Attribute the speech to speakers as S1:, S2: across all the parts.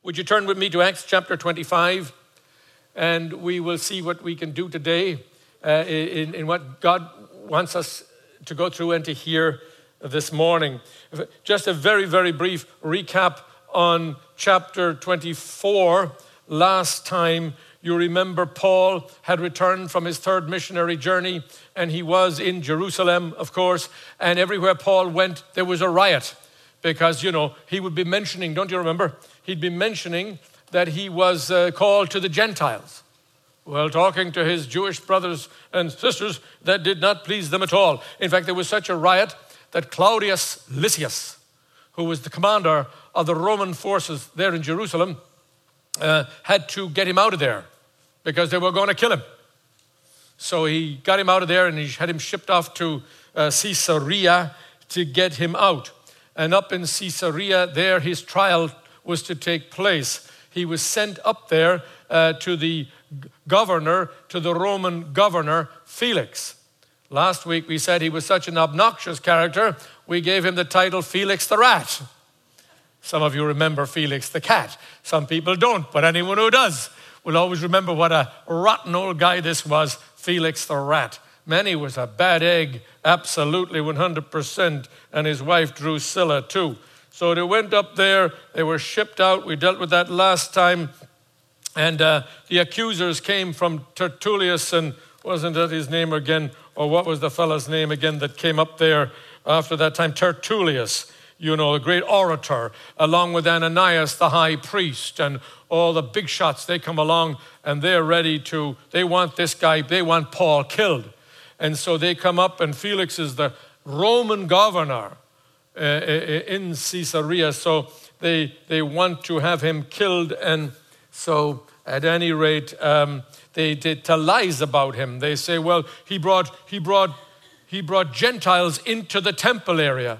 S1: Would you turn with me to Acts chapter 25, and we will see what we can do today in what God wants us to go through and to hear this morning. Just a very, very brief recap on chapter 24. Last time, you remember Paul had returned from his third missionary journey, and he was in Jerusalem, of course, and everywhere Paul went, there was a riot. Because, he would be mentioning, don't you remember? He'd be mentioning that he was called to the Gentiles. Well, talking to his Jewish brothers and sisters, that did not please them at all. In fact, there was such a riot that Claudius Lysias, who was the commander of the Roman forces there in Jerusalem, had to get him out of there because they were going to kill him. So he got him out of there and he had him shipped off to Caesarea to get him out. And up in Caesarea, there his trial was to take place. He was sent up there to the governor, to the Roman governor, Felix. Last week we said he was such an obnoxious character, we gave him the title Felix the Rat. Some of you remember Felix the Cat. Some people don't, but anyone who does will always remember what a rotten old guy this was, Felix the Rat. Man, he was a bad egg, absolutely 100%, and his wife Drusilla too. So they went up there, they were shipped out. We dealt with that last time. And the accusers came from Tertullus, and wasn't that his name again? Or what was the fellow's name again that came up there after that time? Tertullus, a great orator, along with Ananias, the high priest, and all the big shots. They come along, and they want this guy, they want Paul killed. And so they come up, and Felix is the Roman governor in Caesarea. So they want to have him killed. And so at any rate, they tell lies about him. They say, well, he brought Gentiles into the temple area,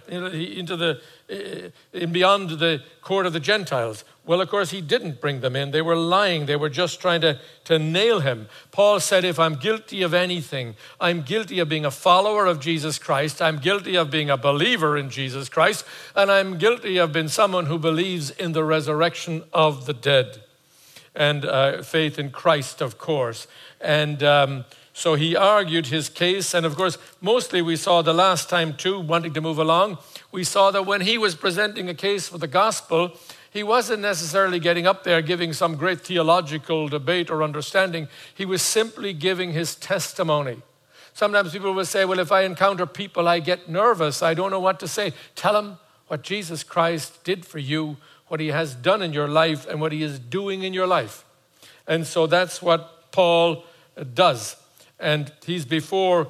S1: in beyond the court of the Gentiles. Well, of course, he didn't bring them in. They were lying. They were just trying to nail him. Paul said, if I'm guilty of anything, I'm guilty of being a follower of Jesus Christ. I'm guilty of being a believer in Jesus Christ. And I'm guilty of being someone who believes in the resurrection of the dead. And faith in Christ, of course. And so he argued his case. And of course, mostly we saw the last time too, wanting to move along, we saw that when he was presenting a case for the gospel, he wasn't necessarily getting up there giving some great theological debate or understanding. He was simply giving his testimony. Sometimes people will say, well, if I encounter people, I get nervous. I don't know what to say. Tell them what Jesus Christ did for you, what he has done in your life, and what he is doing in your life. And so that's what Paul does. And he's before,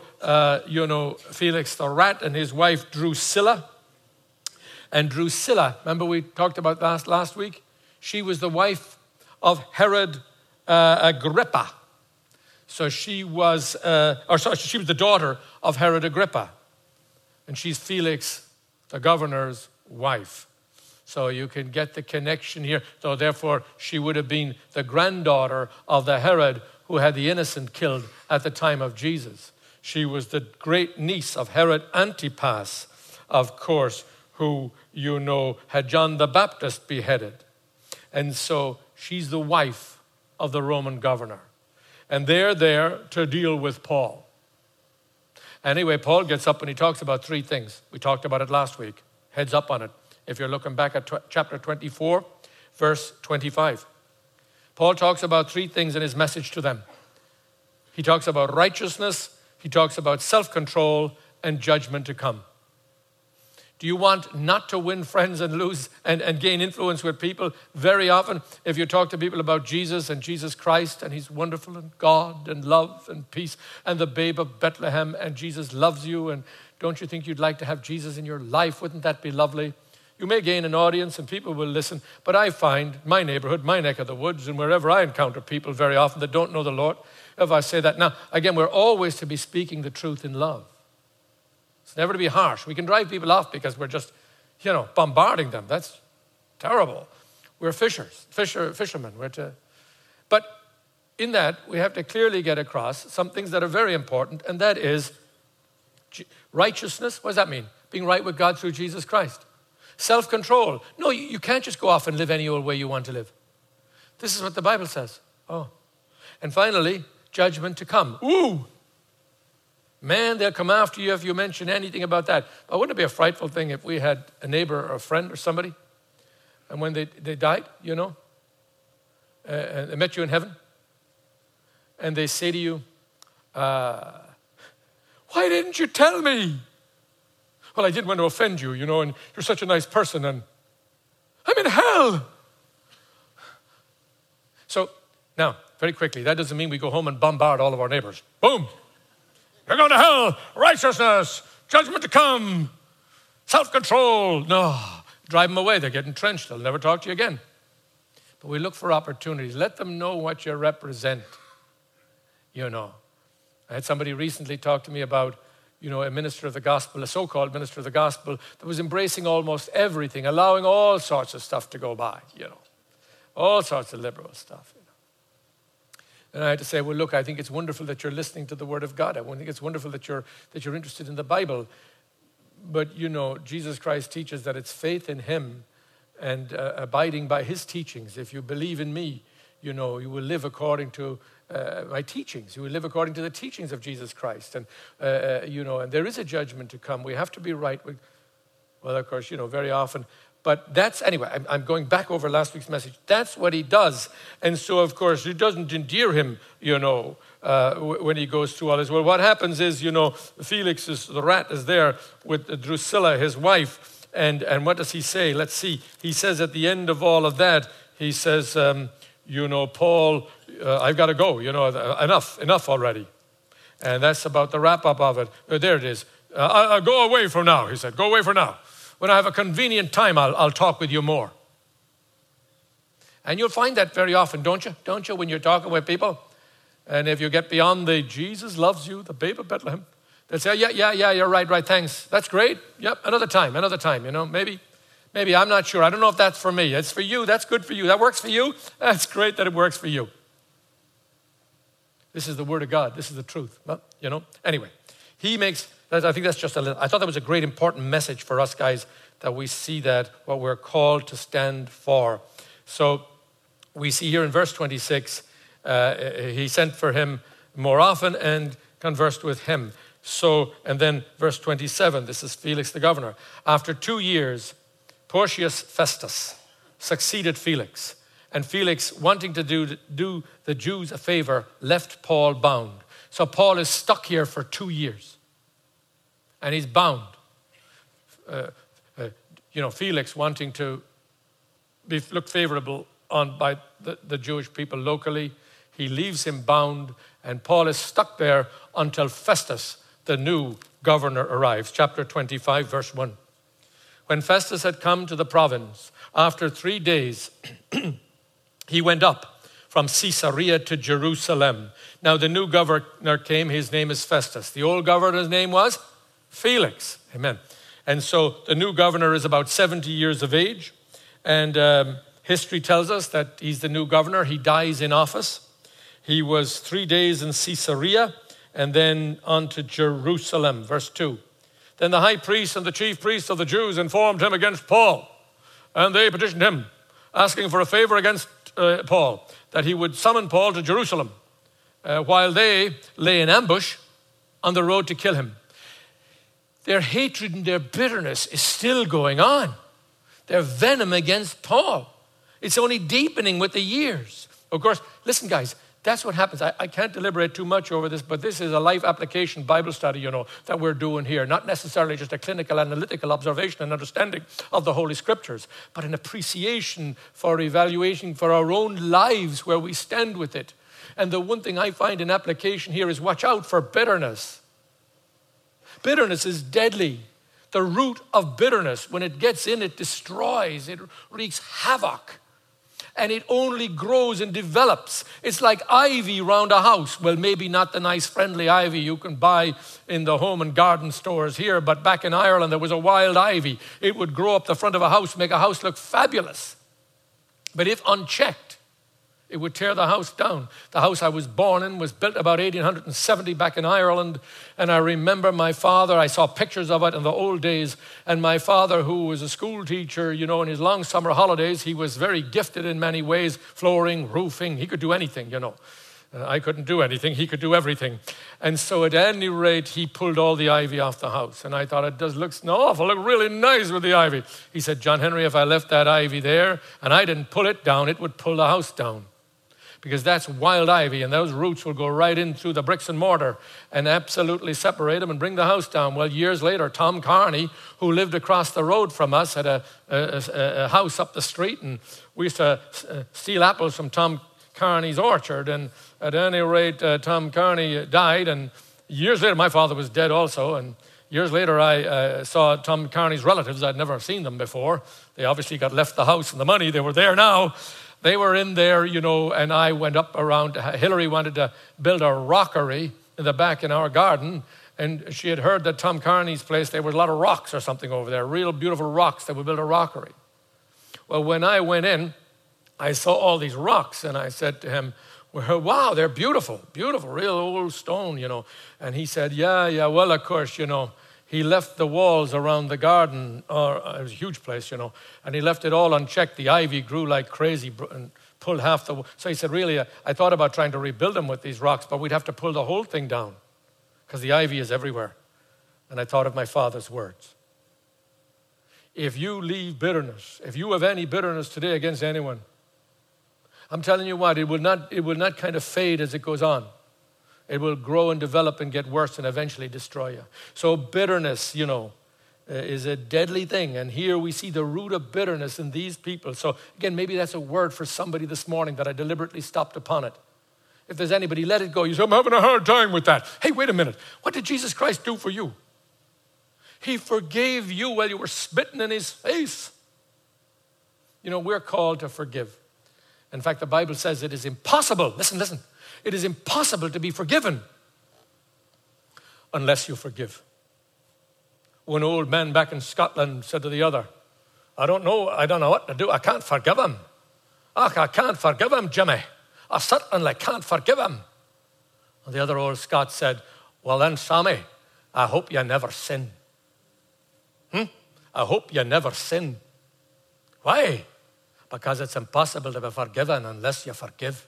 S1: Felix the Rat and his wife Drusilla. And Drusilla, remember we talked about last week? She was the wife of Herod Agrippa. So she was the daughter of Herod Agrippa. And she's Felix, the governor's wife. So you can get the connection here. So therefore, she would have been the granddaughter of the Herod who had the innocent killed at the time of Jesus. She was the great niece of Herod Antipas, of course, who, had John the Baptist beheaded. And so she's the wife of the Roman governor. And they're there to deal with Paul. Anyway, Paul gets up and he talks about three things. We talked about it last week. Heads up on it. If you're looking back at chapter 24, verse 25. Paul talks about three things in his message to them. He talks about righteousness, he talks about self-control, and judgment to come. Do you want not to win friends and lose and gain influence with people? Very often, if you talk to people about Jesus and Jesus Christ, and he's wonderful and God and love and peace and the babe of Bethlehem, and Jesus loves you, and don't you think you'd like to have Jesus in your life? Wouldn't that be lovely? You may gain an audience and people will listen, but I find my neighborhood, my neck of the woods, and wherever I encounter people very often that don't know the Lord, if I say that, now, again, we're always to be speaking the truth in love. It's never to be harsh. We can drive people off because we're just, bombarding them. That's terrible. We're fishermen. But in that, we have to clearly get across some things that are very important, and that is righteousness. What does that mean? Being right with God through Jesus Christ. Self-control. No, you can't just go off and live any old way you want to live. This is what the Bible says. Oh. And finally, judgment to come. Ooh. Man, they'll come after you if you mention anything about that. But wouldn't it be a frightful thing if we had a neighbor or a friend or somebody, and when they died, and they met you in heaven, and they say to you, why didn't you tell me? Well, I didn't want to offend you, and you're such a nice person, and I'm in hell. So, now, very quickly, that doesn't mean we go home and bombard all of our neighbors. Boom! You're going to hell, righteousness, judgment to come, self-control. No, drive them away. They get entrenched. They'll never talk to you again. But we look for opportunities. Let them know what you represent, I had somebody recently talk to me about, a minister of the gospel, a so-called minister of the gospel, that was embracing almost everything, allowing all sorts of stuff to go by, all sorts of liberal stuff. And I had to say, well, look, I think it's wonderful that you're listening to the Word of God. I think it's wonderful that you're interested in the Bible. But, Jesus Christ teaches that it's faith in Him and abiding by His teachings. If you believe in me, you will live according to my teachings. You will live according to the teachings of Jesus Christ. And, and there is a judgment to come. We have to be right. Well, of course, very often. But anyway, I'm going back over last week's message. That's what he does. And so, of course, it doesn't endear him, when he goes through all this. Well, what happens is, Felix, the rat, is there with Drusilla, his wife. And what does he say? Let's see. He says at the end of all of that, he says, Paul, I've got to go. Enough already. And that's about the wrap-up of it. There it is. I'll go away for now, he said. Go away for now. When I have a convenient time, I'll talk with you more. And you'll find that very often, don't you? Don't you, when you're talking with people? And if you get beyond the Jesus loves you, the babe of Bethlehem, they'll say, yeah, you're right, thanks. That's great. Yep, another time, maybe, I'm not sure. I don't know if that's for me. It's for you, that's good for you. That works for you? That's great that it works for you. This is the Word of God. This is the truth. Well, anyway, I think that's just I thought that was a great important message for us guys, that we see that what we're called to stand for. So we see here in verse 26, he sent for him more often and conversed with him. So, and then verse 27, this is Felix the governor. After 2 years, Porcius Festus succeeded Felix. And Felix, wanting to do the Jews a favor, left Paul bound. So Paul is stuck here for 2 years. And he's bound. Felix wanting to look favorable by the Jewish people locally, he leaves him bound, and Paul is stuck there until Festus, the new governor, arrives. Chapter 25, verse 1. When Festus had come to the province, after 3 days, he went up from Caesarea to Jerusalem. Now the new governor came, his name is Festus. The old governor's name was Felix. Amen. And so the new governor is about 70 years of age. And history tells us that he's the new governor. He dies in office. He was 3 days in Caesarea and then on to Jerusalem. Verse 2. Then the high priest and the chief priests of the Jews informed him against Paul. And they petitioned him, asking for a favor against Paul, that he would summon Paul to Jerusalem while they lay in ambush on the road to kill him. Their hatred and their bitterness is still going on. Their venom against Paul. It's only deepening with the years. Of course, listen guys, that's what happens. I can't deliberate too much over this, but this is a life application Bible study, that we're doing here. Not necessarily just a clinical, analytical observation and understanding of the Holy Scriptures, but an appreciation for evaluation for our own lives where we stand with it. And the one thing I find in application here is watch out for bitterness. Bitterness is deadly. The root of bitterness, when it gets in, it destroys, it wreaks havoc. And it only grows and develops. It's like ivy around a house. Well, maybe not the nice friendly ivy you can buy in the home and garden stores here, but back in Ireland there was a wild ivy. It would grow up the front of a house, make a house look fabulous. But if unchecked, It would tear the house down. The house I was born in was built about 1870 back in Ireland. And I remember my father, I saw pictures of it in the old days. And my father, who was a school teacher, in his long summer holidays, he was very gifted in many ways, flooring, roofing. He could do anything, I couldn't do anything. He could do everything. And so at any rate, he pulled all the ivy off the house. And I thought, it does look awful, look really nice with the ivy. He said, John Henry, if I left that ivy there and I didn't pull it down, it would pull the house down. Because that's wild ivy, and those roots will go right in through the bricks and mortar and absolutely separate them and bring the house down. Well, years later, Tom Carney, who lived across the road from us, had a house up the street, and we used to steal apples from Tom Carney's orchard. And at any rate, Tom Carney died, and years later, my father was dead also, and years later, I saw Tom Carney's relatives. I'd never seen them before. They obviously got left the house and the money. They were there now. They were in there, and I went up around. Hillary wanted to build a rockery in the back in our garden, and she had heard that Tom Carney's place, there were a lot of rocks or something over there, real beautiful rocks that would build a rockery. Well, when I went in, I saw all these rocks, and I said to him, well, wow, they're beautiful, beautiful, real old stone, And he said, yeah, well, of course, he left the walls around the garden, or it was a huge place, and he left it all unchecked. The ivy grew like crazy and pulled half the... So he said, really, I thought about trying to rebuild them with these rocks, but we'd have to pull the whole thing down because the ivy is everywhere. And I thought of my father's words. If you leave bitterness, if you have any bitterness today against anyone, I'm telling you what, it will not kind of fade as it goes on. It will grow and develop and get worse and eventually destroy you. So bitterness, is a deadly thing. And here we see the root of bitterness in these people. So again, maybe that's a word for somebody this morning that I deliberately stopped upon it. If there's anybody, let it go. You say, I'm having a hard time with that. Hey, wait a minute. What did Jesus Christ do for you? He forgave you while you were spitting in his face. We're called to forgive. In fact, the Bible says it is impossible. Listen. It is impossible to be forgiven unless you forgive. One old man back in Scotland said to the other, I don't know what to do. I can't forgive him. I can't forgive him, Jimmy. I certainly can't forgive him. And the other old Scot said, well then, Sammy, I hope you never sin. I hope you never sin. Why? Because it's impossible to be forgiven unless you forgive.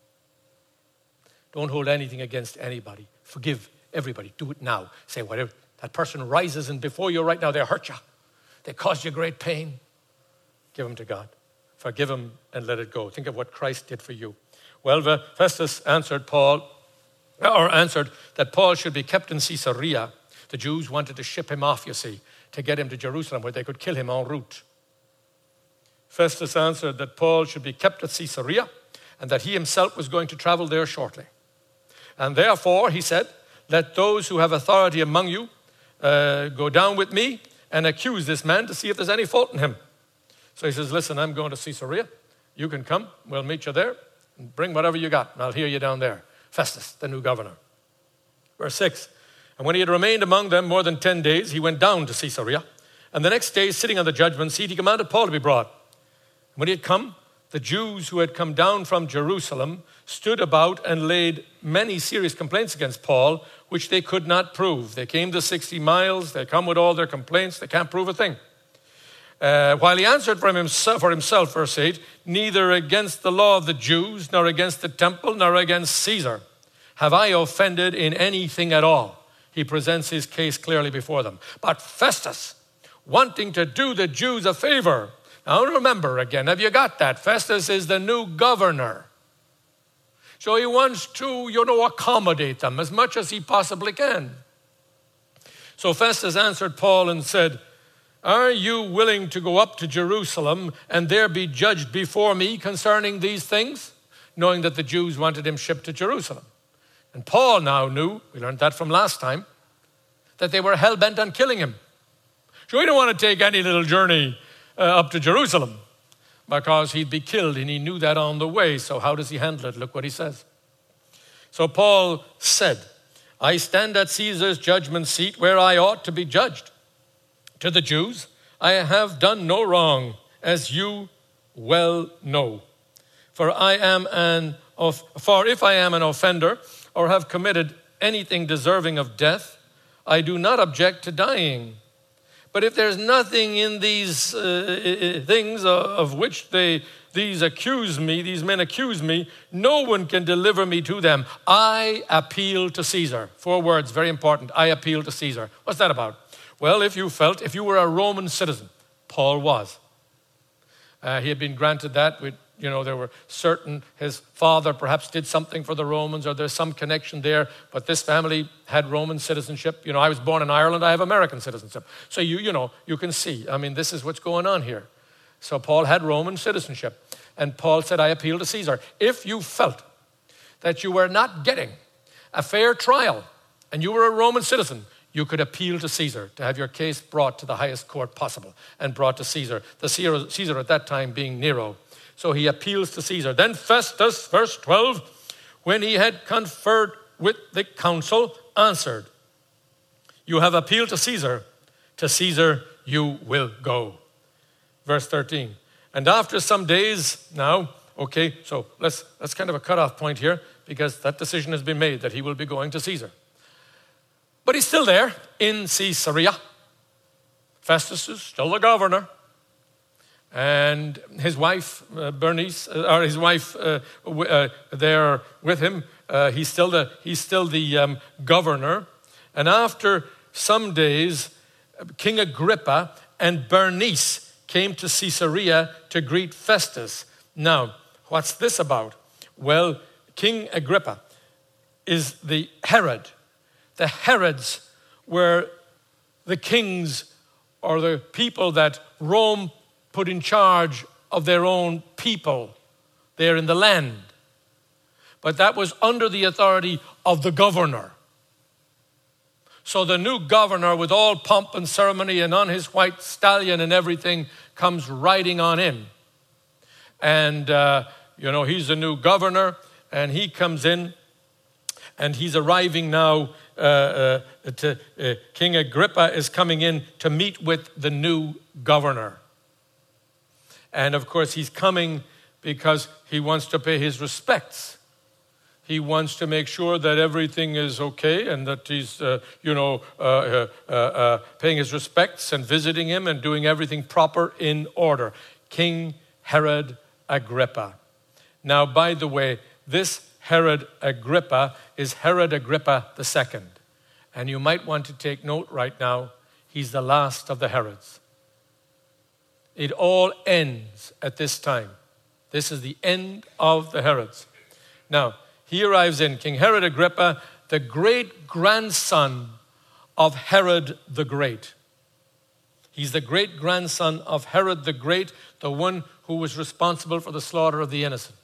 S1: Don't hold anything against anybody. Forgive everybody. Do it now. Say, whatever that person rises and before you right now, they hurt you. They caused you great pain. Give them to God. Forgive them and let it go. Think of what Christ did for you. Well, Festus answered that Paul should be kept in Caesarea. The Jews wanted to ship him off, you see, to get him to Jerusalem where they could kill him en route. Festus answered that Paul should be kept at Caesarea and that he himself was going to travel there shortly. And therefore, he said, let those who have authority among you go down with me and accuse this man to see if there's any fault in him. So he says, listen, I'm going to Caesarea. You can come. We'll meet you there. And bring whatever you got, and I'll hear you down there. Festus, the new governor. Verse 6, and when he had remained among them more than 10 days, he went down to Caesarea. And the next day, sitting on the judgment seat, he commanded Paul to be brought. And when he had come, the Jews who had come down from Jerusalem stood about and laid many serious complaints against Paul, which they could not prove. They came to 60 miles. They come with all their complaints. They can't prove a thing. While he answered for himself, verse 8, neither against the law of the Jews, nor against the temple, nor against Caesar have I offended in anything at all. He presents his case clearly before them. But Festus, wanting to do the Jews a favor. Now remember again, have you got that? Festus is the new governor. So he wants to, accommodate them as much as he possibly can. So Festus answered Paul and said, are you willing to go up to Jerusalem and there be judged before me concerning these things? Knowing that the Jews wanted him shipped to Jerusalem. And Paul now knew, we learned that from last time, that they were hell-bent on killing him. So he didn't want to take any little journey up to Jerusalem because he'd be killed, and he knew that on the way. So how does he handle it? Look what he says. So Paul said, I stand at Caesar's judgment seat where I ought to be judged. To the Jews, I have done no wrong, as you well know. For if I am an offender or have committed anything deserving of death, I do not object to dying. But if there's nothing in these things of which these men accuse me, no one can deliver me to them. I appeal to Caesar. 4 words, very important. I appeal to Caesar. What's that about? Well, if you were a Roman citizen, Paul was. He had been granted that with, there were certain, his father perhaps did something for the Romans, or there's some connection there, but this family had Roman citizenship. I was born in Ireland, I have American citizenship. So you can see, this is what's going on here. So Paul had Roman citizenship, and Paul said, I appeal to Caesar. If you felt that you were not getting a fair trial, and you were a Roman citizen, you could appeal to Caesar to have your case brought to the highest court possible and brought to Caesar. The Caesar at that time being Nero. So he appeals to Caesar. Then Festus, verse 12, when he had conferred with the council, answered, you have appealed to Caesar you will go. Verse 13, and after some days now, okay, so that's kind of a cutoff point here, because that decision has been made that he will be going to Caesar. But he's still there in Caesarea. Festus is still the governor. And his wife, Bernice, or his wife there with him, he's still the governor. And after some days, King Agrippa and Bernice came to Caesarea to greet Festus. Now, what's this about? Well, King Agrippa is the Herod. The Herods were the kings or the people that Rome put in charge of their own people there in the land. But that was under the authority of the governor. So the new governor, with all pomp and ceremony and on his white stallion and everything, comes riding on in. And, he's the new governor, and he comes in, and he's arriving now. King Agrippa is coming in to meet with the new governor. And of course, he's coming because he wants to pay his respects. He wants to make sure that everything is okay and that he's, paying his respects and visiting him and doing everything proper in order. King Herod Agrippa. Now, by the way, this Herod Agrippa is Herod Agrippa II. And you might want to take note right now, he's the last of the Herods. It all ends at this time. This is the end of the Herods. Now, he arrives in, King Herod Agrippa, the great-grandson of Herod the Great. He's the great-grandson of Herod the Great, the one who was responsible for the slaughter of the innocent.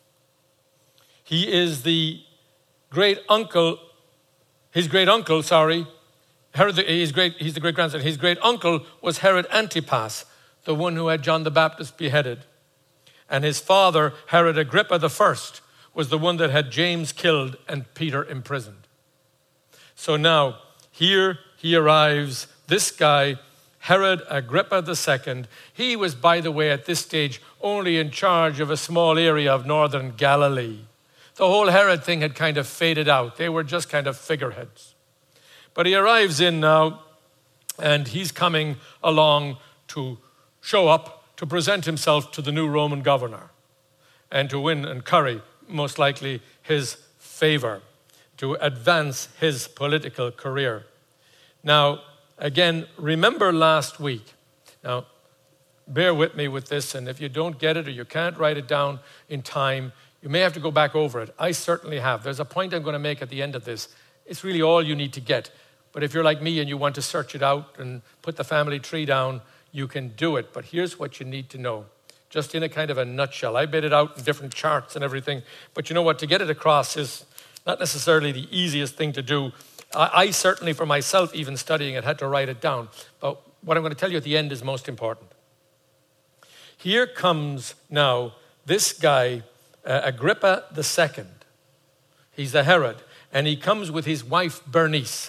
S1: He is the great-uncle, he's the great-grandson. His great-uncle was Herod Antipas, the one who had John the Baptist beheaded. And his father, Herod Agrippa I, was the one that had James killed and Peter imprisoned. So now, here he arrives, this guy, Herod Agrippa II. He was, by the way, at this stage, only in charge of a small area of northern Galilee. The whole Herod thing had kind of faded out. They were just kind of figureheads. But he arrives in now, and he's coming along to show up, to present himself to the new Roman governor, and to win and curry, most likely, his favor, to advance his political career. Now, again, remember last week. Now, bear with me with this, and if you don't get it or you can't write it down in time, you may have to go back over it. I certainly have. There's a point I'm going to make at the end of this. It's really all you need to get. But if you're like me and you want to search it out and put the family tree down, you can do it. But here's what you need to know, just in a kind of a nutshell. I made it out in different charts and everything. But you know what? To get it across is not necessarily the easiest thing to do. I certainly, for myself, even studying it, had to write it down. But what I'm going to tell you at the end is most important. Here comes now this guy, Agrippa II. He's the Herod. And he comes with his wife, Bernice.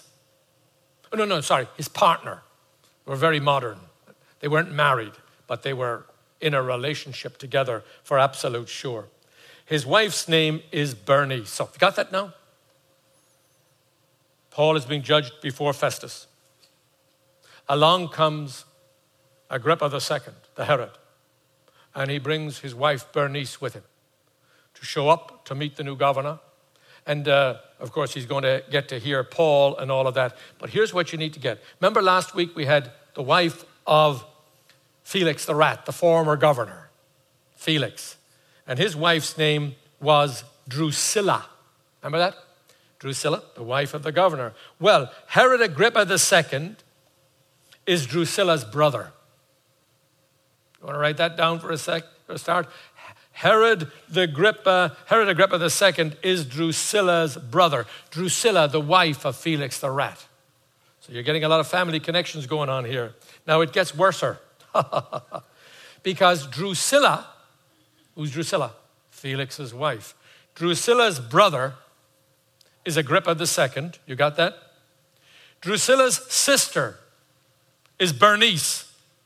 S1: His partner. They were very modern. They weren't married, but they were in a relationship together for absolute sure. His wife's name is Bernice. So, you got that now? Paul is being judged before Festus. Along comes Agrippa II, the Herod, and he brings his wife Bernice with him to show up to meet the new governor. And of course, he's going to get to hear Paul and all of that. But here's what you need to get. Remember last week we had the wife of Felix the Rat, the former governor, Felix. And his wife's name was Drusilla. Remember that? Drusilla, the wife of the governor. Well, Herod Agrippa II is Drusilla's brother. You want to write that down for a start? Herod Agrippa II is Drusilla's brother. Drusilla, the wife of Felix the Rat. So you're getting a lot of family connections going on here. Now it gets worser. Because Drusilla, who's Drusilla? Felix's wife. Drusilla's brother is Agrippa II. You got that? Drusilla's sister is Bernice,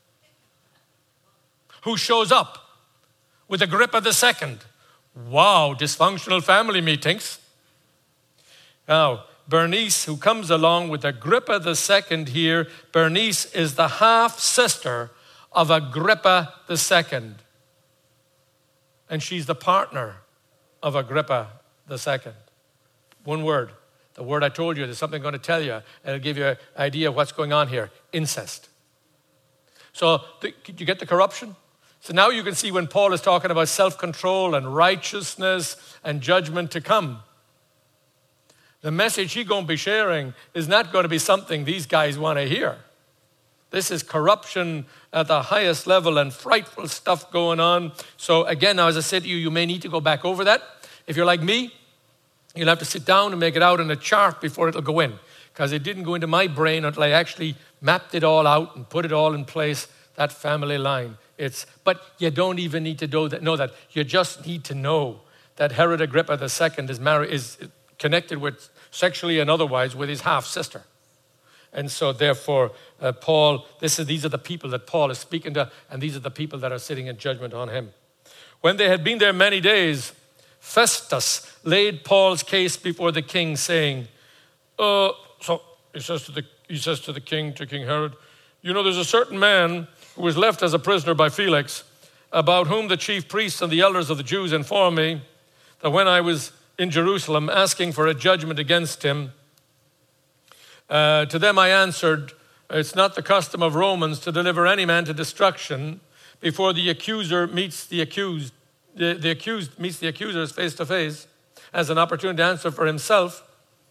S1: who shows up with Agrippa II. Wow, dysfunctional family meetings. Now, Bernice, who comes along with Agrippa II here, Bernice is the half-sister of Agrippa II. And she's the partner of Agrippa II. One word. The word I told you, there's something I'm going to tell you, and it'll give you an idea of what's going on here. Incest. So, did you get the corruption? So now you can see when Paul is talking about self-control and righteousness and judgment to come. The message he's going to be sharing is not going to be something these guys want to hear. This is corruption at the highest level and frightful stuff going on. So again, now as I said to you, you may need to go back over that. If you're like me, you'll have to sit down and make it out in a chart before it'll go in. Because it didn't go into my brain until I actually mapped it all out and put it all in place, that family line. But you don't even need to know that. You just need to know that Herod Agrippa II is connected with, sexually and otherwise, with his half-sister. And so therefore, Paul, these are the people that Paul is speaking to, and these are the people that are sitting in judgment on him. When they had been there many days, Festus laid Paul's case before the king, saying, so he says to the king, to King Herod, you know, there's a certain man who was left as a prisoner by Felix, about whom the chief priests and the elders of the Jews informed me that when I was in Jerusalem asking for a judgment against him, to them I answered, it's not the custom of Romans to deliver any man to destruction before the accuser meets the accused. The accused meets the accusers face to face as an opportunity to answer for himself.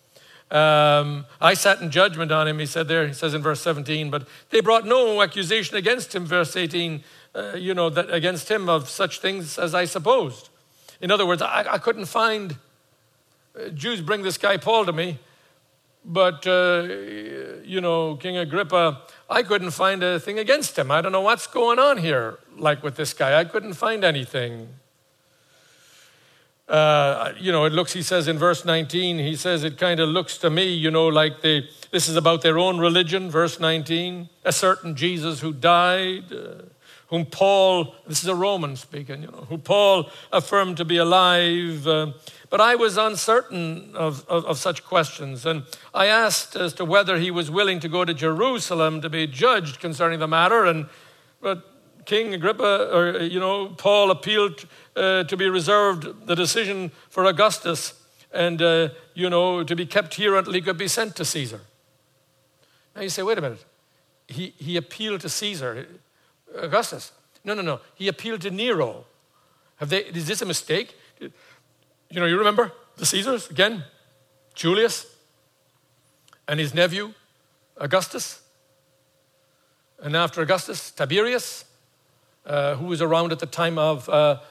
S1: I sat in judgment on him, he says in verse 17, but they brought no accusation against him, verse 18, that against him of such things as I supposed. In other words, I couldn't find, Jews bring this guy Paul to me, but, King Agrippa, I couldn't find a thing against him. I don't know what's going on here, like with this guy. I couldn't find anything. He says in verse 19, he says it kind of looks to me, like this is about their own religion, verse 19, a certain Jesus who died, whom Paul, this is a Roman speaking, who Paul affirmed to be alive. But I was uncertain of such questions, and I asked as to whether he was willing to go to Jerusalem to be judged concerning the matter, but King Agrippa, Paul appealed to be reserved the decision for Augustus and, to be kept here until he could be sent to Caesar. Now you say, wait a minute. He appealed to Caesar, Augustus. No. He appealed to Nero. Is this a mistake? You remember the Caesars again? Julius and his nephew, Augustus. And after Augustus, Tiberius, who was around at the time of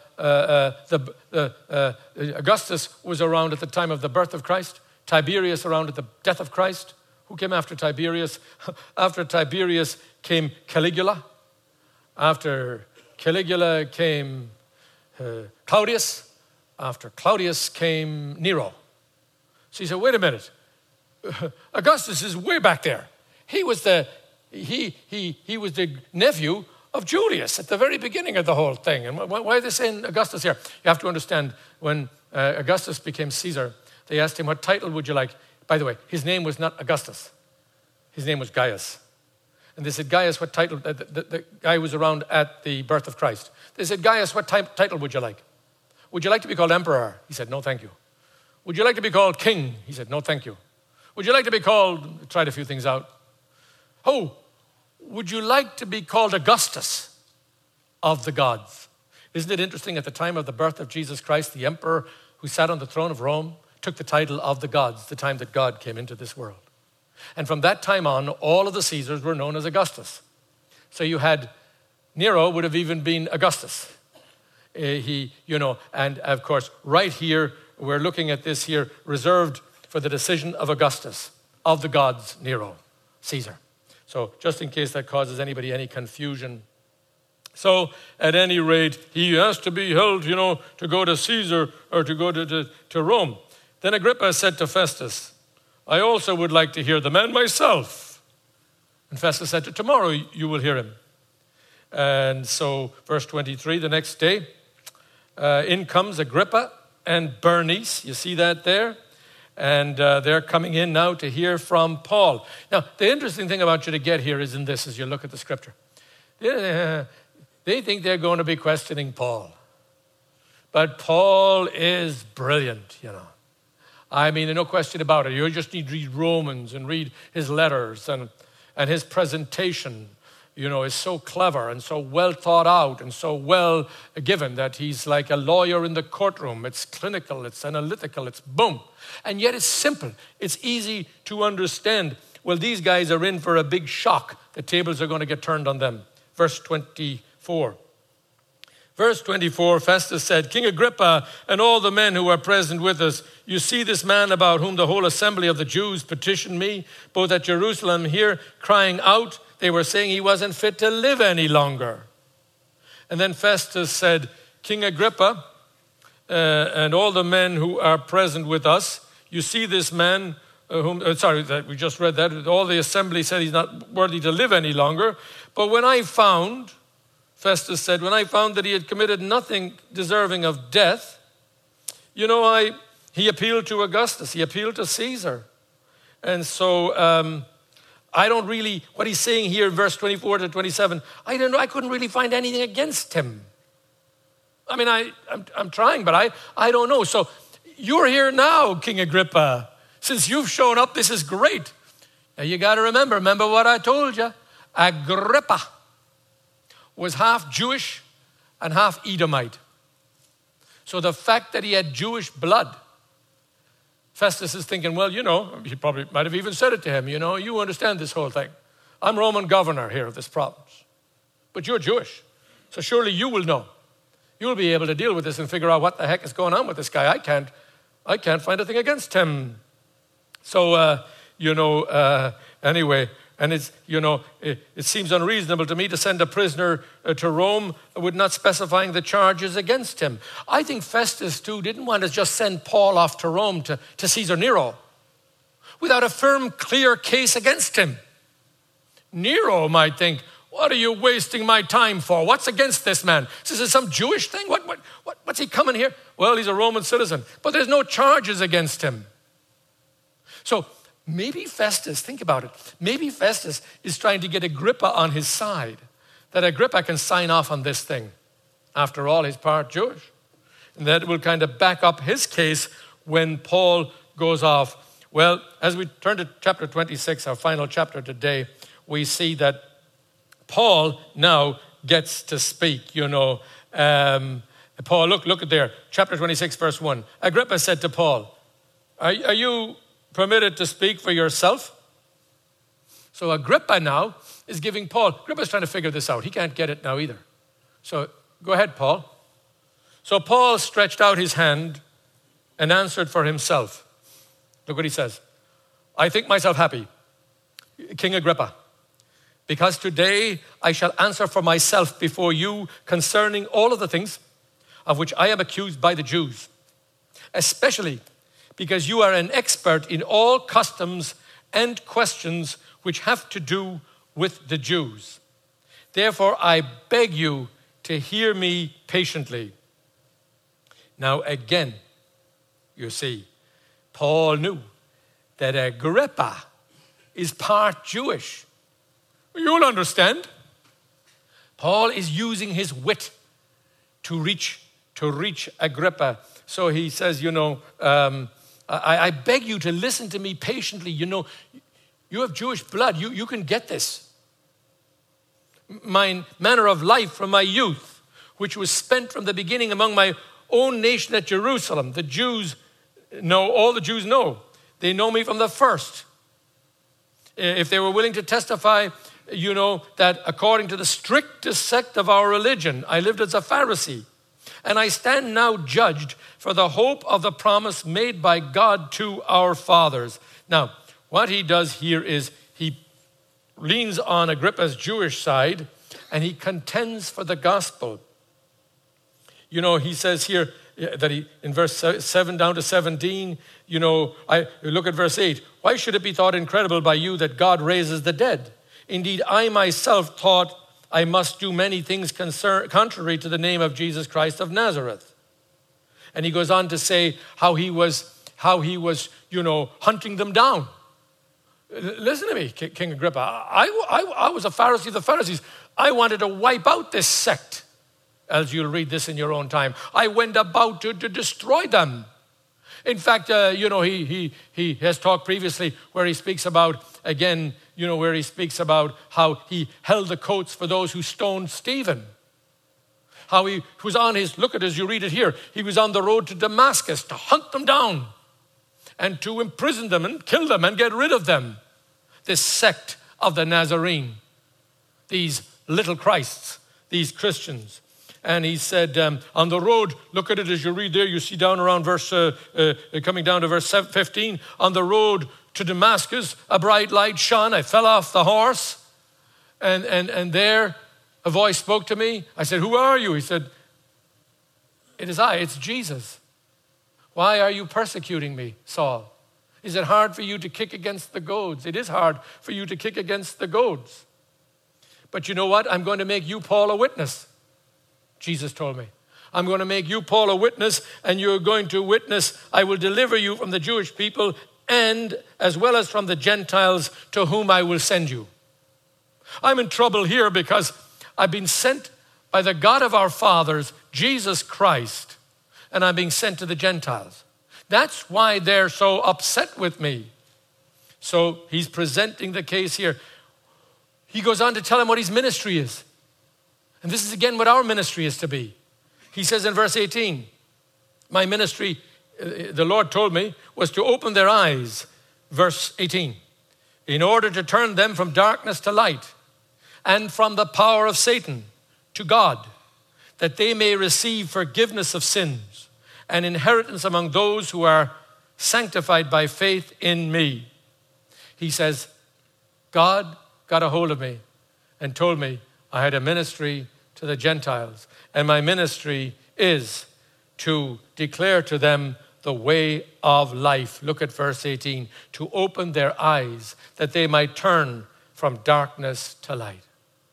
S1: Augustus was around at the time of the birth of Christ. Tiberius around at the death of Christ. Who came after Tiberius? After Tiberius came Caligula. After Caligula came Claudius. After Claudius came Nero. So you say, wait a minute. Augustus is way back there. He was the nephew of Julius at the very beginning of the whole thing. And why are they saying Augustus here? You have to understand, when Augustus became Caesar, they asked him, what title would you like? By the way, his name was not Augustus. His name was Gaius. And they said, Gaius, what title? The guy was around at the birth of Christ. They said, Gaius, what title would you like? Would you like to be called emperor? He said, no, thank you. Would you like to be called king? He said, no, thank you. Would you like to be called, tried a few things out. Oh, would you like to be called Augustus of the gods? Isn't it interesting, at the time of the birth of Jesus Christ, the emperor who sat on the throne of Rome took the title of the gods, the time that God came into this world. And from that time on, all of the Caesars were known as Augustus. So you had Nero would have even been Augustus. And of course, right here, we're looking at this here, reserved for the decision of Augustus, of the gods, Nero, Caesar. So just in case that causes anybody any confusion. So at any rate, he has to be held, to go to Caesar or to go to Rome. Then Agrippa said to Festus, I also would like to hear the man myself. And Festus said, tomorrow you will hear him. And so verse 23, the next day, in comes Agrippa and Bernice. You see that there? And they're coming in now to hear from Paul. Now, the interesting thing about you to get here is in this, as you look at the scripture. They think they're going to be questioning Paul. But Paul is brilliant, I mean, there's no question about it. You just need to read Romans and read his letters, and his presentation, is so clever and so well thought out and so well given that he's like a lawyer in the courtroom. It's clinical, it's analytical, it's boom. And yet it's simple. It's easy to understand. Well, these guys are in for a big shock. The tables are going to get turned on them. Verse 24. Verse 24, Festus said, King Agrippa and all the men who are present with us, you see this man about whom the whole assembly of the Jews petitioned me, both at Jerusalem here, crying out. They were saying he wasn't fit to live any longer. And then Festus said, King Agrippa and all the men who are present with us, you see this man we just read that. All the assembly said he's not worthy to live any longer. But when I found, Festus said, when I found that he had committed nothing deserving of death, he appealed to Augustus. He appealed to Caesar. And so I don't really, what he's saying here in verse 24 to 27, I don't know, I couldn't really find anything against him. I mean, I'm trying, but I don't know. So you're here now, King Agrippa. Since you've shown up, this is great. Now you got to remember what I told you. Agrippa was half Jewish and half Edomite. So the fact that he had Jewish blood, Festus is thinking, well, he probably might have even said it to him, you understand this whole thing. I'm Roman governor here of this province, but you're Jewish. So surely you will know. You'll be able to deal with this and figure out what the heck is going on with this guy. I can't find a thing against him. So, anyway, and it's, it seems unreasonable to me to send a prisoner to Rome with not specifying the charges against him. I think Festus, too, didn't want to just send Paul off to Rome to Caesar Nero without a firm, clear case against him. Nero might think, what are you wasting my time for? What's against this man? Is this some Jewish thing? What's he coming here? Well, he's a Roman citizen, but there's no charges against him. So maybe Festus, think about it, maybe Festus is trying to get Agrippa on his side, that Agrippa can sign off on this thing. After all, he's part Jewish. And that will kind of back up his case when Paul goes off. Well, as we turn to chapter 26, our final chapter today, we see that Paul now gets to speak, Paul, look at there, chapter 26, verse 1. Agrippa said to Paul, are you permitted to speak for yourself? So Agrippa now is giving Paul, Agrippa's trying to figure this out. He can't get it now either. So go ahead, Paul. So Paul stretched out his hand and answered for himself. Look what he says. I think myself happy, King Agrippa, because today I shall answer for myself before you concerning all of the things of which I am accused by the Jews, especially because you are an expert in all customs and questions which have to do with the Jews. Therefore, I beg you to hear me patiently. Now, again, you see, Paul knew that Agrippa is part Jewish. You'll understand. Paul is using his wit to reach Agrippa. So he says, I beg you to listen to me patiently. You have Jewish blood. You can get this. My manner of life from my youth, which was spent from the beginning among my own nation at Jerusalem. The Jews know, all the Jews know. They know me from the first. If they were willing to testify, that according to the strictest sect of our religion, I lived as a Pharisee. And I stand now judged for the hope of the promise made by God to our fathers. Now, what he does here is he leans on Agrippa's Jewish side and he contends for the gospel. He says here that in verse 7 down to 17, I look at verse 8. Why should it be thought incredible by you that God raises the dead? Indeed, I myself thought I must do many things contrary to the name of Jesus Christ of Nazareth. And he goes on to say how he was hunting them down. Listen to me, King Agrippa. I was a Pharisee of the Pharisees. I wanted to wipe out this sect, as you'll read this in your own time. I went about to destroy them. In fact, he has talked previously where he speaks about, again, where he speaks about how he held the coats for those who stoned Stephen. How he was on look at as you read it here, he was on the road to Damascus to hunt them down and to imprison them and kill them and get rid of them. This sect of the Nazarene, these little Christs, these Christians. And he said, on the road, look at it as you read there, you see down around coming down to verse 15, on the road to Damascus, a bright light shone. I fell off the horse, and there a voice spoke to me. I said, who are you? He said, it is I, it's Jesus. Why are you persecuting me, Saul? Is it hard for you to kick against the goads? It is hard for you to kick against the goads. But you know what? I'm going to make you, Paul, a witness. Jesus told me. I'm going to make you, Paul, a witness, and you're going to witness. I will deliver you from the Jewish people and as well as from the Gentiles to whom I will send you. I'm in trouble here because I've been sent by the God of our fathers, Jesus Christ, and I'm being sent to the Gentiles. That's why they're so upset with me. So he's presenting the case here. He goes on to tell him what his ministry is. And this is again what our ministry is to be. He says in verse 18, my ministry, the Lord told me, was to open their eyes, verse 18, in order to turn them from darkness to light and from the power of Satan to God, that they may receive forgiveness of sins and inheritance among those who are sanctified by faith in me. He says, God got a hold of me and told me I had a ministry to the Gentiles, and my ministry is to declare to them the way of life. Look at verse 18. To open their eyes that they might turn from darkness to light.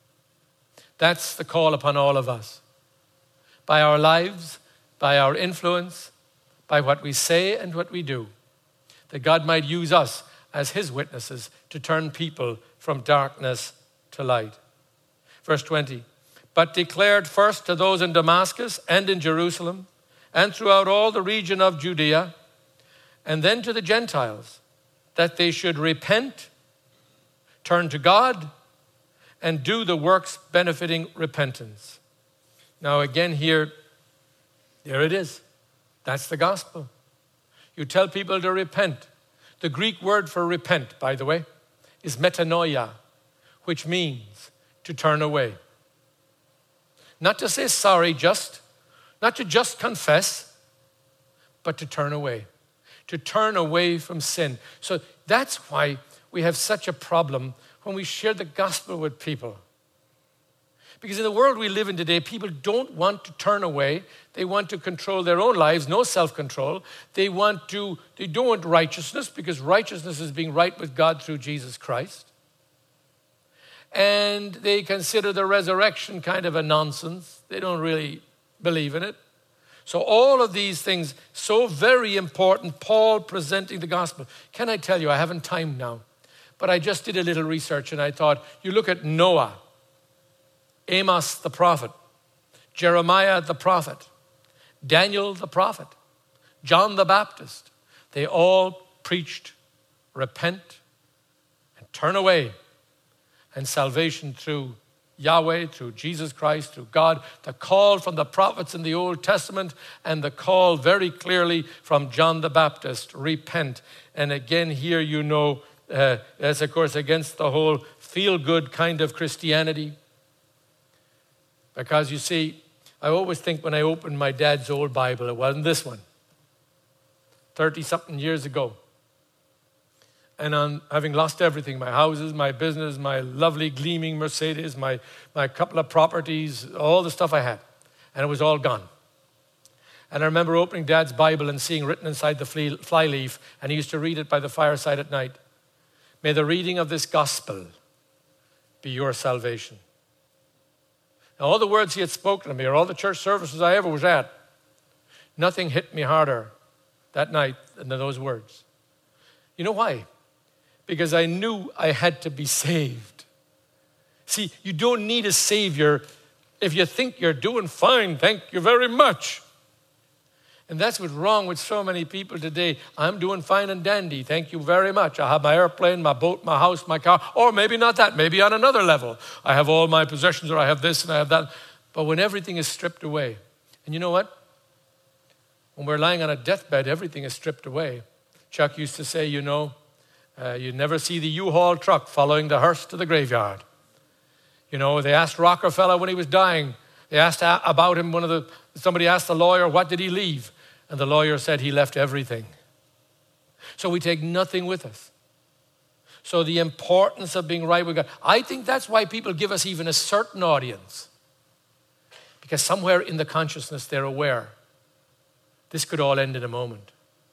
S1: That's the call upon all of us. By our lives, by our influence, by what we say and what we do, that God might use us as his witnesses to turn people from darkness to light. Verse 20, but declared first to those in Damascus and in Jerusalem and throughout all the region of Judea, and then to the Gentiles, that they should repent, turn to God, and do the works benefiting repentance. Now again here, there it is. That's the gospel. You tell people to repent. The Greek word for repent, by the way, is metanoia, which means to turn away. Not to say sorry, not to just confess, but to turn away. To turn away from sin. So that's why we have such a problem when we share the gospel with people. Because in the world we live in today, people don't want to turn away. They want to control their own lives, no self-control. They don't want righteousness, because righteousness is being right with God through Jesus Christ. and they consider the resurrection kind of a nonsense. They don't really believe in it. So all of these things, so very important, Paul presenting the gospel. Can I tell you, I haven't time now, but I just did a little research and I thought, you look at Noah, Amos the prophet, Jeremiah the prophet, Daniel the prophet, John the Baptist. They all preached, repent and turn away, and salvation through Yahweh, through Jesus Christ, through God. The call from the prophets in the Old Testament and the call very clearly from John the Baptist, repent. And again here, you know, that's of course against the whole feel-good kind of Christianity. Because you see, I always think when I opened my dad's old Bible, it wasn't this one, 30-something years ago. And on having lost everything, my houses, my business, my lovely gleaming Mercedes, my couple of properties, all the stuff I had, and it was all gone. And I remember opening Dad's Bible and seeing written inside the flyleaf, and he used to read it by the fireside at night, "May the reading of this gospel be your salvation." Now, all the words he had spoken to me, or all the church services I ever was at, nothing hit me harder that night than those words. You know why? Because I knew I had to be saved. See, you don't need a savior if you think you're doing fine. Thank you very much. And that's what's wrong with so many people today. I'm doing fine and dandy. Thank you very much. I have my airplane, my boat, my house, my car. Or maybe not that. Maybe on another level. I have all my possessions, or I have this and I have that. But when everything is stripped away, and you know what? When we're lying on a deathbed, everything is stripped away. Chuck used to say, you know, you'd never see the U-Haul truck following the hearse to the graveyard. You know, they asked Rockefeller when he was dying, they asked about him, somebody asked the lawyer, what did he leave? And the lawyer said he left everything. So we take nothing with us. So the importance of being right with God, I think that's why people give us even a certain audience. Because somewhere in the consciousness they're aware, this could all end in a moment.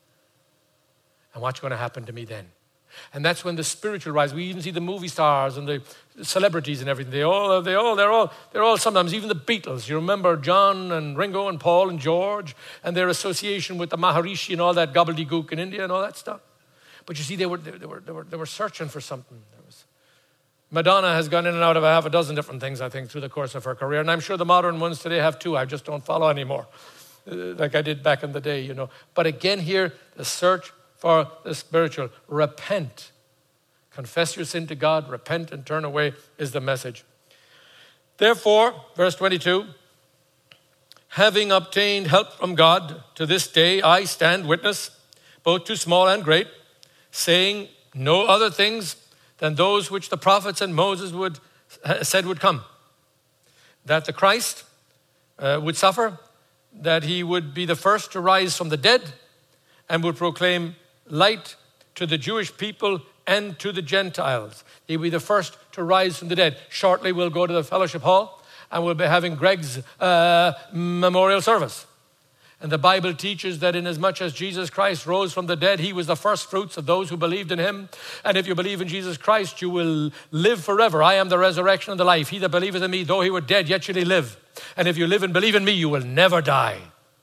S1: And what's going to happen to me then? And that's when the spiritual rise. We even see the movie stars and the celebrities and everything. They're all sometimes, even the Beatles. You remember John and Ringo and Paul and George and their association with the Maharishi and all that gobbledygook in India and all that stuff. But you see, they were searching for something. Madonna has gone in and out of a half a dozen different things, I think, through the course of her career. And I'm sure the modern ones today have too. I just don't follow anymore, like I did back in the day, you know. But again here, the search for the spiritual. Repent. Confess your sin to God. Repent and turn away is the message. Therefore, verse 22, having obtained help from God, to this day I stand witness, both to small and great, saying no other things than those which the prophets and Moses said would come. That the Christ would suffer, that he would be the first to rise from the dead, and would proclaim light to the Jewish people and to the Gentiles. He will be the first to rise from the dead. Shortly we'll go to the fellowship hall and we'll be having Greg's memorial service. And the Bible teaches that inasmuch as Jesus Christ rose from the dead, he was the first fruits of those who believed in him. And if you believe in Jesus Christ, you will live forever. I am the resurrection and the life. He that believeth in me, though he were dead, yet shall he live. And if you live and believe in me, you will never die.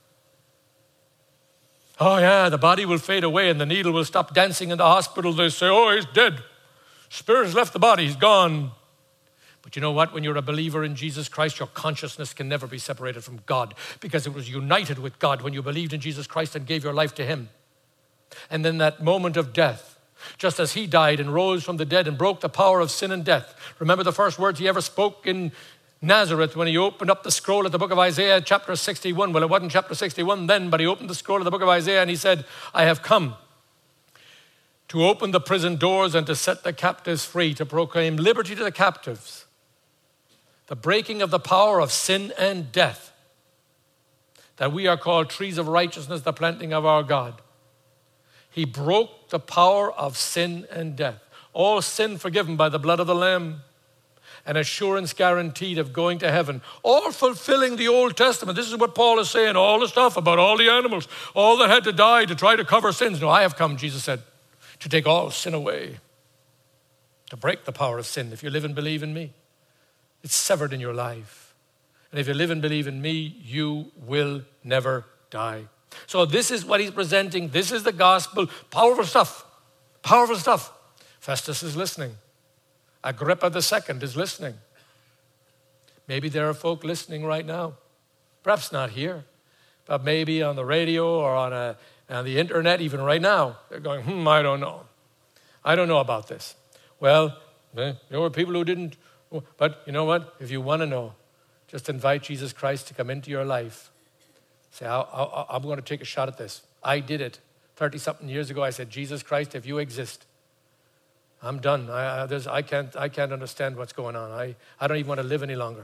S1: Oh yeah, the body will fade away and the needle will stop dancing in the hospital. They say, oh, he's dead. Spirit's left the body, he's gone. But you know what? When you're a believer in Jesus Christ, your consciousness can never be separated from God, because it was united with God when you believed in Jesus Christ and gave your life to him. And then that moment of death, just as he died and rose from the dead and broke the power of sin and death. Remember the first words he ever spoke in Nazareth when he opened up the scroll at the book of Isaiah, chapter 61. Well, it wasn't chapter 61 then, but he opened the scroll of the book of Isaiah and he said, I have come to open the prison doors and to set the captives free, to proclaim liberty to the captives, the breaking of the power of sin and death, that we are called trees of righteousness, the planting of our God. He broke the power of sin and death. All sin forgiven by the blood of the Lamb. An assurance guaranteed of going to heaven. All fulfilling the Old Testament. This is what Paul is saying. All the stuff about all the animals. All that had to die to try to cover sins. No, I have come, Jesus said, to take all sin away. to break the power of sin. If you live and believe in me, it's severed in your life. And if you live and believe in me, you will never die. So this is what he's presenting. This is the gospel. Powerful stuff. Powerful stuff. Festus is listening. Agrippa II is listening. Maybe there are folk listening right now. Perhaps not here, but maybe on the radio or on the internet, even right now. They're going, I don't know. I don't know about this. Well, there were people who didn't. But you know what? If you want to know, just invite Jesus Christ to come into your life. Say, I'm going to take a shot at this. I did it 30-something years ago. I said, Jesus Christ, if you exist, I'm done. I can't understand what's going on. I don't even want to live any longer.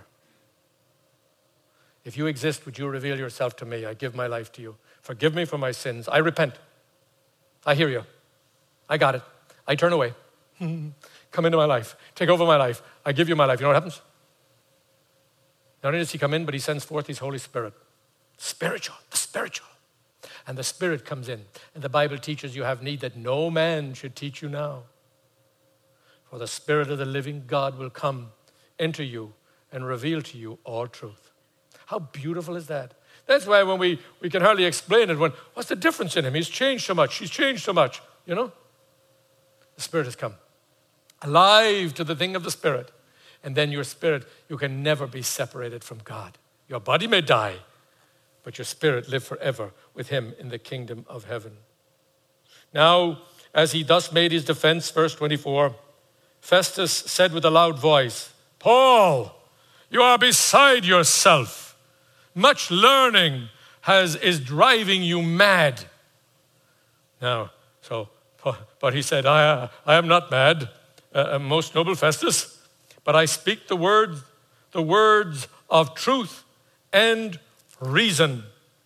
S1: If you exist, would you reveal yourself to me? I give my life to you. Forgive me for my sins. I repent. I hear you. I got it. I turn away. Come into my life. Take over my life. I give you my life. You know what happens? Not only does he come in, but he sends forth his Holy Spirit. The spiritual. And the Spirit comes in. And the Bible teaches you have need that no man should teach you now. For the Spirit of the living God will come into you and reveal to you all truth. How beautiful is that? That's why when we can hardly explain it, what's the difference in him? He's changed so much. He's changed so much. You know? The Spirit has come. Alive to the thing of the Spirit. And then your spirit, you can never be separated from God. Your body may die, but your spirit live forever with him in the kingdom of heaven. Now, as he thus made his defense, verse 24, Festus said with a loud voice, Paul, you are beside yourself. Much learning is driving you mad. Now, but he said, I am not mad, most noble Festus, but I speak the words of truth and reason.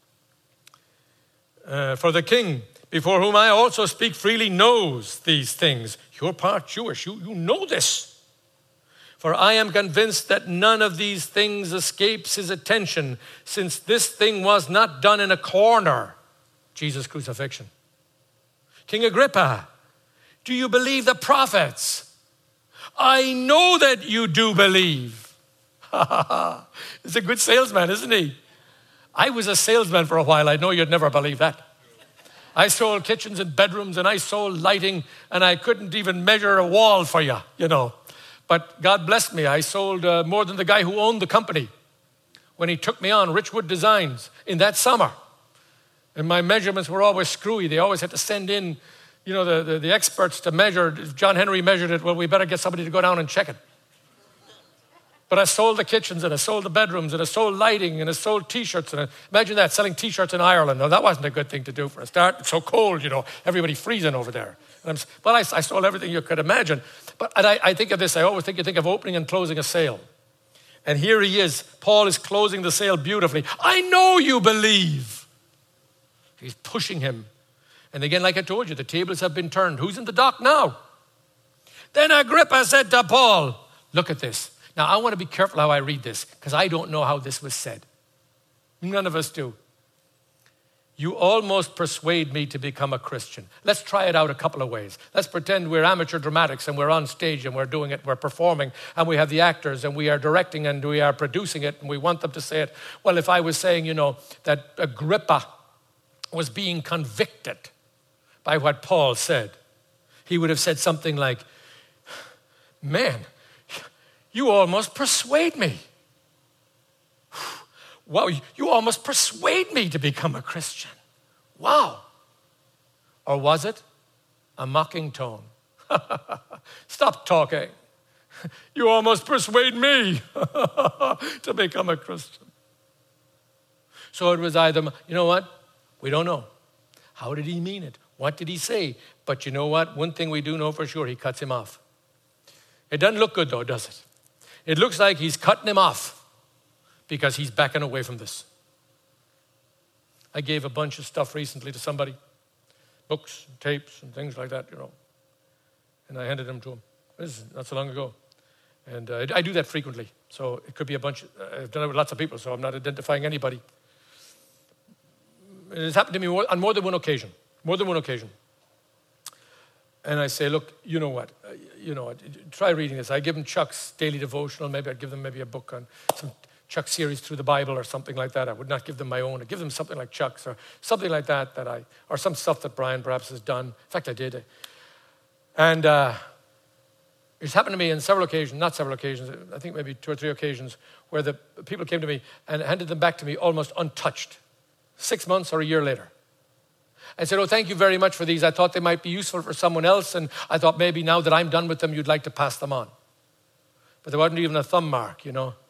S1: For the king, before whom I also speak freely, knows these things. You're part Jewish. You know this. For I am convinced that none of these things escapes his attention, since this thing was not done in a corner, Jesus' crucifixion. King Agrippa, do you believe the prophets? I know that you do believe. He's a good salesman, isn't he? I was a salesman for a while. I know you'd never believe that. I sold kitchens and bedrooms, and I sold lighting, and I couldn't even measure a wall for you, you know. But God blessed me. I sold more than the guy who owned the company when he took me on, Richwood Designs, in that summer. And my measurements were always screwy. They always had to send in, you know, the experts to measure. If John Henry measured it, well, we better get somebody to go down and check it. But I sold the kitchens, and I sold the bedrooms, and I sold lighting, and I sold T-shirts. And imagine that, selling T-shirts in Ireland. No, that wasn't a good thing to do for a start. It's so cold, you know, everybody freezing over there. But I sold everything you could imagine. But I think of this, I always think you think of opening and closing a sale. And here he is. Paul is closing the sale beautifully. I know you believe. He's pushing him. And again, like I told you, the tables have been turned. Who's in the dock now? Then Agrippa said to Paul, look at this. Now, I want to be careful how I read this, because I don't know how this was said. None of us do. You almost persuade me to become a Christian. Let's try it out a couple of ways. Let's pretend we're amateur dramatics and we're on stage and we're doing it, we're performing, and we have the actors and we are directing and we are producing it and we want them to say it. Well, if I was saying, you know, that Agrippa was being convicted by what Paul said, he would have said something like, man, you almost persuade me. Wow, you almost persuade me to become a Christian. Wow. Or was it a mocking tone? Stop talking. You almost persuade me to become a Christian. So it was either, you know what? We don't know. How did he mean it? What did he say? But you know what? One thing we do know for sure, he cuts him off. It doesn't look good though, does it? It looks like he's cutting him off because he's backing away from this. I gave a bunch of stuff recently to somebody, books and tapes and things like that, you know, and I handed them to him. This is not so long ago. And I do that frequently, so it could be a bunch. I've done it with lots of people, so I'm not identifying anybody. It has happened to me on more than one occasion. More than one occasion. And I say, look, you know what, try reading this. I give them Chuck's daily devotional. Maybe I'd give them maybe a book on some Chuck series through the Bible or something like that. I would not give them my own. I'd give them something like Chuck's or something like that or some stuff that Brian perhaps has done. In fact, I did. And it's happened to me on not several occasions, I think maybe 2 or 3 occasions, where the people came to me and handed them back to me almost untouched, 6 months or a year later. And said, oh, thank you very much for these. I thought they might be useful for someone else, and I thought maybe now that I'm done with them, you'd like to pass them on. But there wasn't even a thumb mark,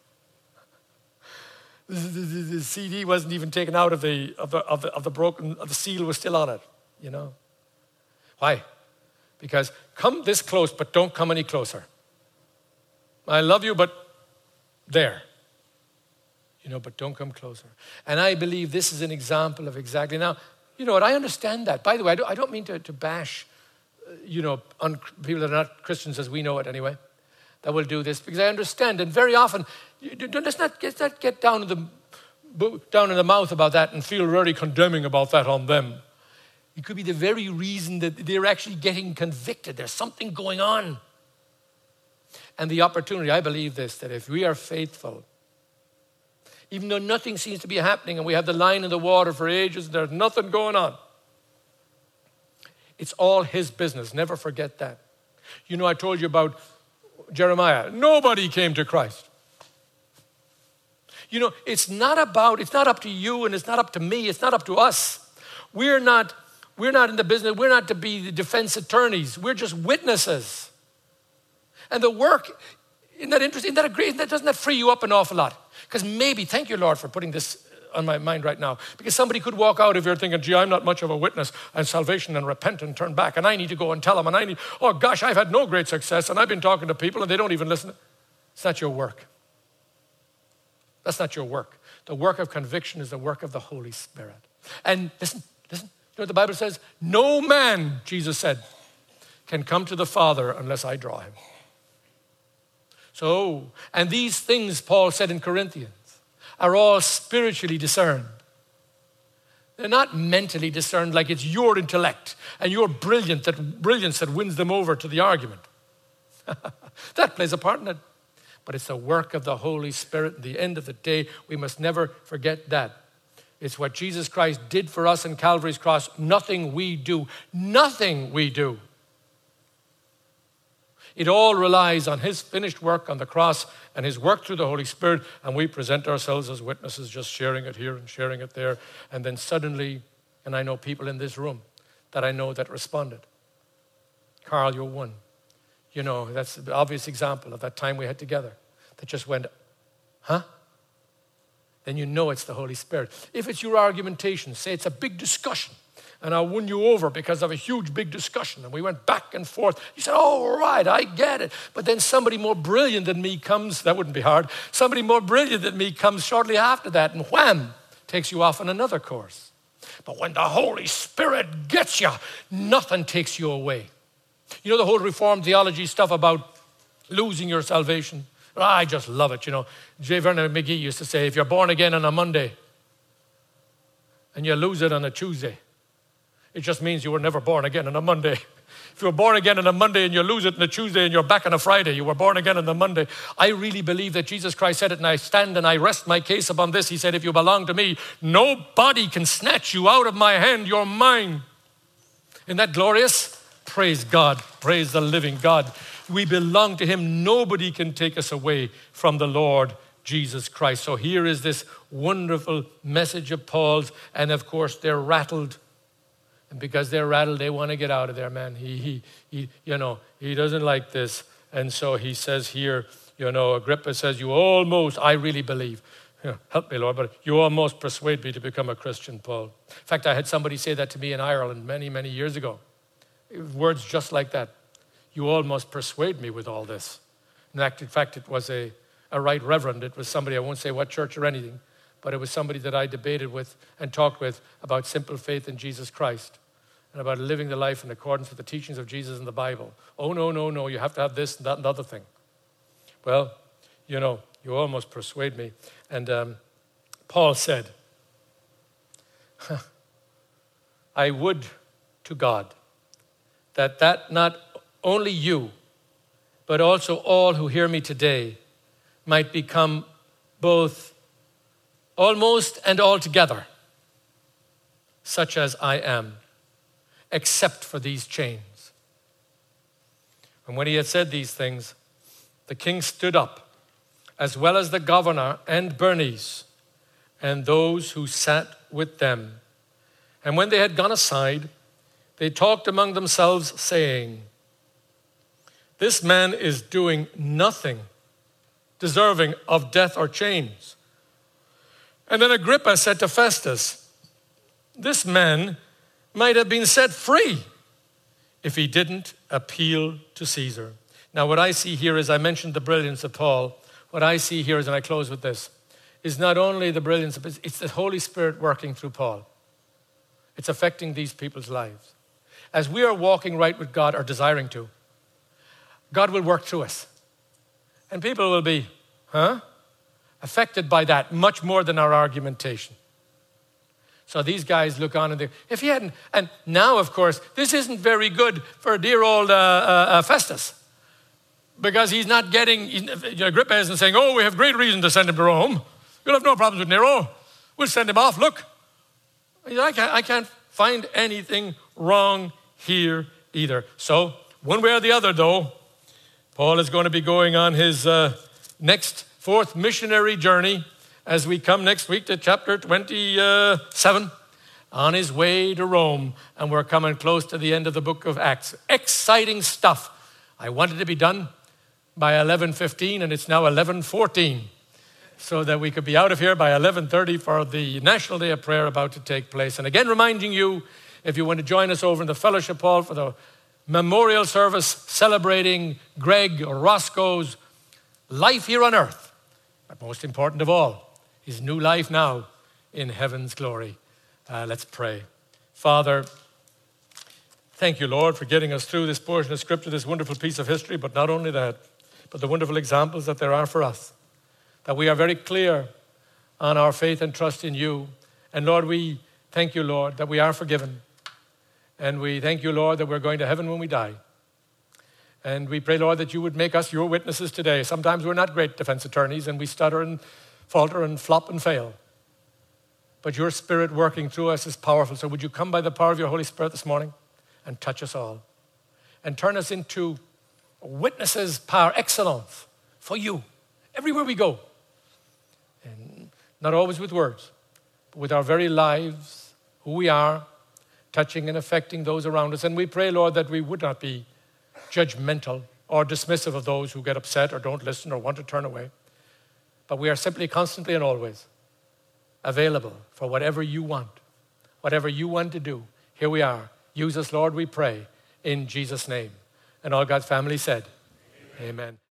S1: The CD wasn't even taken out of the seal was still on it, Why? Because come this close, but don't come any closer. I love you, but there. But don't come closer. And I believe this is an example of exactly. Now, you know what, I understand that. By the way, I don't mean to bash, on people that are not Christians as we know it anyway, that will do this, because I understand. And very often, let's not get down in the mouth about that and feel really condemning about that on them. It could be the very reason that they're actually getting convicted. There's something going on. And the opportunity, I believe this, that if we are faithful, even though nothing seems to be happening and we have the line in the water for ages, there's nothing going on. It's all his business. Never forget that. I told you about Jeremiah. Nobody came to Christ. It's not up to you and it's not up to me. It's not up to us. We're not in the business. We're not to be the defense attorneys. We're just witnesses. And the work, isn't that interesting? Doesn't that free you up an awful lot? Because maybe, thank you, Lord, for putting this on my mind right now. Because somebody could walk out if you're thinking, gee, I'm not much of a witness, and salvation and repent and turn back, and I need to go and tell them, and oh gosh, I've had no great success, and I've been talking to people, and they don't even listen. It's not your work. That's not your work. The work of conviction is the work of the Holy Spirit. And listen, you know what the Bible says? No man, Jesus said, can come to the Father unless I draw him. So, and these things, Paul said in Corinthians, are all spiritually discerned. They're not mentally discerned like it's your intellect and your brilliance that wins them over to the argument. That plays a part in it. But it's the work of the Holy Spirit. At the end of the day, we must never forget that. It's what Jesus Christ did for us on Calvary's cross. Nothing we do. It all relies on his finished work on the cross and his work through the Holy Spirit, and we present ourselves as witnesses, just sharing it here and sharing it there. And then suddenly, and I know people in this room that I know that responded. Carl, you're one. That's the obvious example of that time we had together that just went, huh? Then it's the Holy Spirit. If it's your argumentation, say it's a big discussion, and I won you over because of a huge, big discussion. And we went back and forth. You said, oh, right, I get it. But then somebody more brilliant than me comes. That wouldn't be hard. Somebody more brilliant than me comes shortly after that, and wham, takes you off on another course. But when the Holy Spirit gets you, nothing takes you away. The whole Reformed theology stuff about losing your salvation. I just love it, J. Vernon McGee used to say, if you're born again on a Monday and you lose it on a Tuesday, it just means you were never born again on a Monday. If you were born again on a Monday and you lose it on a Tuesday and you're back on a Friday, you were born again on a Monday. I really believe that Jesus Christ said it, and I stand and I rest my case upon this. He said, if you belong to me, nobody can snatch you out of my hand. You're mine. Isn't that glorious? Praise God. Praise the living God. We belong to him. Nobody can take us away from the Lord Jesus Christ. So here is this wonderful message of Paul's, and of course they're rattled. And because they're rattled, they want to get out of there, man. He doesn't like this. And so he says here, Agrippa says, I really believe, help me, Lord, but you almost persuade me to become a Christian, Paul. In fact, I had somebody say that to me in Ireland many, many years ago. Words just like that. You almost persuade me with all this. In fact, it was a right reverend. It was somebody, I won't say what church or anything, but it was somebody that I debated with and talked with about simple faith in Jesus Christ and about living the life in accordance with the teachings of Jesus in the Bible. Oh, no, you have to have this and that and the other thing. Well, you almost persuade me. And Paul said, I would to God that not only you, but also all who hear me today might become both almost and altogether such as I am, except for these chains. And when he had said these things, the king stood up, as well as the governor and Bernice, and those who sat with them. And when they had gone aside, they talked among themselves, saying, "This man is doing nothing deserving of death or chains." And then Agrippa said to Festus, "This man might have been set free if he didn't appeal to Caesar." Now what I see here is, I mentioned the brilliance of Paul. What I see here is, and I close with this, is not only the brilliance, it's the Holy Spirit working through Paul. It's affecting these people's lives. As we are walking right with God, or desiring to, God will work through us. And people will be, affected by that much more than our argumentation. So these guys look on and they, if he hadn't, and now of course, this isn't very good for dear old Festus. Because he's not getting, Agrippa isn't saying, "Oh, we have great reason to send him to Rome. You'll have no problems with Nero. We'll send him off. Look." I can't find anything wrong here either. So, one way or the other though, Paul is going to be going on his next fourth missionary journey as we come next week to chapter 27, on his way to Rome. And we're coming close to the end of the book of Acts. Exciting stuff. I wanted to be done by 11:15 and it's now 11:14. So that we could be out of here by 11:30 for the National Day of Prayer about to take place. And again, reminding you, if you want to join us over in the Fellowship Hall for the memorial service celebrating Greg Roscoe's life here on earth, but most important of all, his new life now in heaven's glory. Let's pray. Father, thank you, Lord, for getting us through this portion of Scripture, this wonderful piece of history, but not only that, but the wonderful examples that there are for us. That we are very clear on our faith and trust in you. And Lord, we thank you, Lord, that we are forgiven. And we thank you, Lord, that we're going to heaven when we die. And we pray, Lord, that you would make us your witnesses today. Sometimes we're not great defense attorneys and we stutter and falter and flop and fail. But your Spirit working through us is powerful. So would you come by the power of your Holy Spirit this morning and touch us all and turn us into witnesses par excellence for you everywhere we go. And not always with words, but with our very lives, who we are, touching and affecting those around us. And we pray, Lord, that we would not be judgmental or dismissive of those who get upset or don't listen or want to turn away. But we are simply constantly and always available for whatever you want to do. Here we are. Use us, Lord, we pray, in Jesus' name. And all God's family said, Amen.